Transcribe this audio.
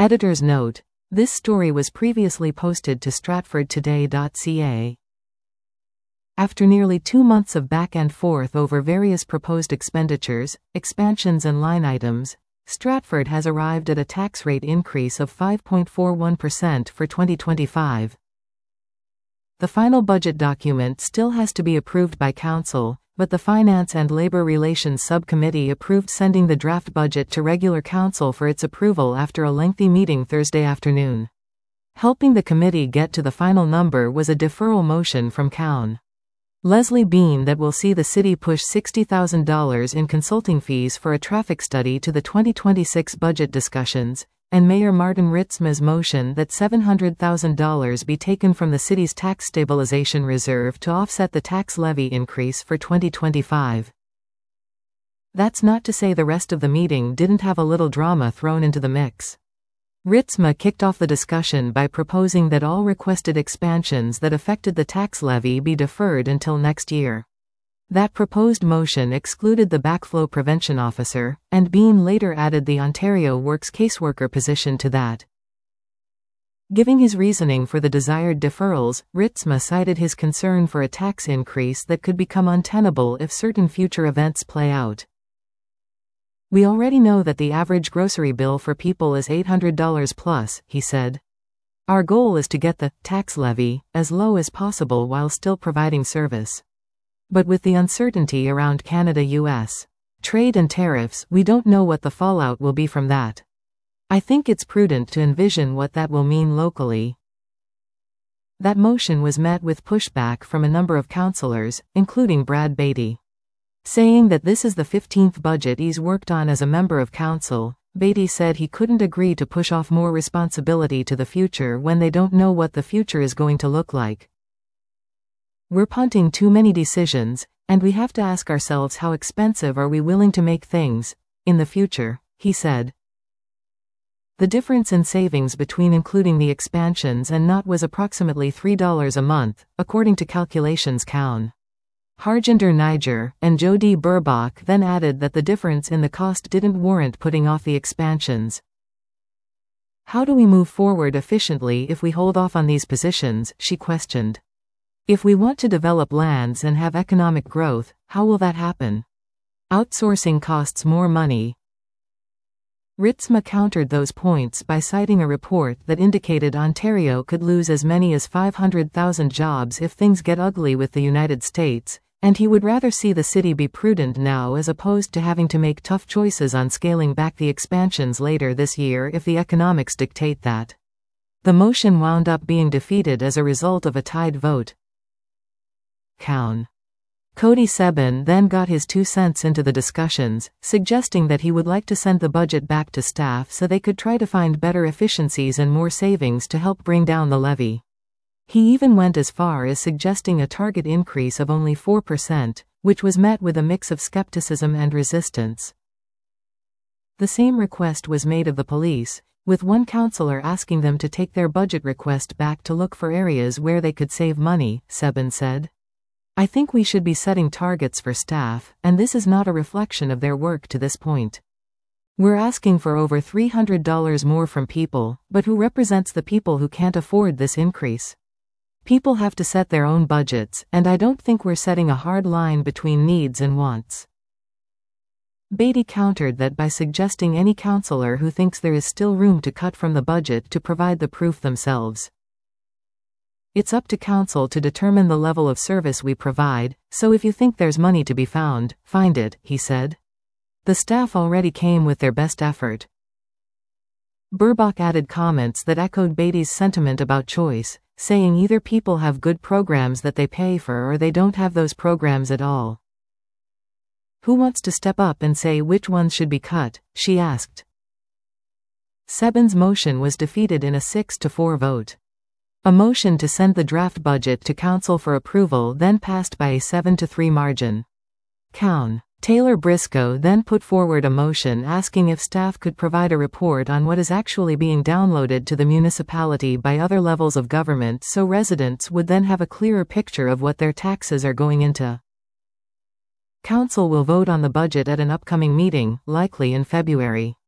Editor's note: this story was previously posted to stratfordtoday.ca. After nearly 2 months of back and forth over various proposed expenditures, expansions and line items, Stratford has arrived at a tax rate increase of 5.41% for 2025. The final budget document still has to be approved by Council, but the Finance and Labor Relations Subcommittee approved sending the draft budget to regular Council for its approval after a lengthy meeting Thursday afternoon. Helping the committee get to the final number was a deferral motion from Cown. Leslie Bean that will see the city push $60,000 in consulting fees for a traffic study to the 2026 budget discussions, and Mayor Martin Ritzma's motion that $700,000 be taken from the city's tax stabilization reserve to offset the tax levy increase for 2025. That's not to say the rest of the meeting didn't have a little drama thrown into the mix. Ritzma kicked off the discussion by proposing that all requested expansions that affected the tax levy be deferred until next year. That proposed motion excluded the backflow prevention officer, and Bean later added the Ontario Works caseworker position to that. Giving his reasoning for the desired deferrals, Ritzma cited his concern for a tax increase that could become untenable if certain future events play out. We already know that the average grocery bill for people is $800 plus, he said. Our goal is to get the tax levy as low as possible while still providing service. But with the uncertainty around Canada-US trade and tariffs, we don't know what the fallout will be from that. I think it's prudent to envision what that will mean locally. That motion was met with pushback from a number of councillors, including Brad Beatty. Saying that this is the 15th budget he's worked on as a member of council, Beatty said he couldn't agree to push off more responsibility to the future when they don't know what the future is going to look like. We're punting too many decisions, and we have to ask ourselves how expensive are we willing to make things in the future, he said. The difference in savings between including the expansions and not was approximately $3 a month, according to calculations Cown. Harjinder Niger and Jody Burbach then added that the difference in the cost didn't warrant putting off the expansions. How do we move forward efficiently if we hold off on these positions, she questioned. If we want to develop lands and have economic growth, how will that happen? Outsourcing costs more money. Ritzma countered those points by citing a report that indicated Ontario could lose as many as 500,000 jobs if things get ugly with the United States, and he would rather see the city be prudent now as opposed to having to make tough choices on scaling back the expansions later this year if the economics dictate that. The motion wound up being defeated as a result of a tied vote. Cown. Cody Sebin then got his 2 cents into the discussions, suggesting that he would like to send the budget back to staff so they could try to find better efficiencies and more savings to help bring down the levy. He even went as far as suggesting a target increase of only 4%, which was met with a mix of skepticism and resistance. The same request was made of the police, with one councillor asking them to take their budget request back to look for areas where they could save money, Sebin said. I think we should be setting targets for staff, and this is not a reflection of their work to this point. We're asking for over $300 more from people, but who represents the people who can't afford this increase? People have to set their own budgets, and I don't think we're setting a hard line between needs and wants. Beatty countered that by suggesting any councillor who thinks there is still room to cut from the budget to provide the proof themselves. It's up to council to determine the level of service we provide, so if you think there's money to be found, find it, he said. The staff already came with their best effort. Burbach added comments that echoed Beatty's sentiment about choice, saying either people have good programs that they pay for or they don't have those programs at all. Who wants to step up and say which ones should be cut, she asked. Sebin's motion was defeated in a 6-4 vote. A motion to send the draft budget to council for approval then passed by a 7-3 margin. Cown. Taylor Briscoe then put forward a motion asking if staff could provide a report on what is actually being downloaded to the municipality by other levels of government so residents would then have a clearer picture of what their taxes are going into. Council will vote on the budget at an upcoming meeting, likely in February.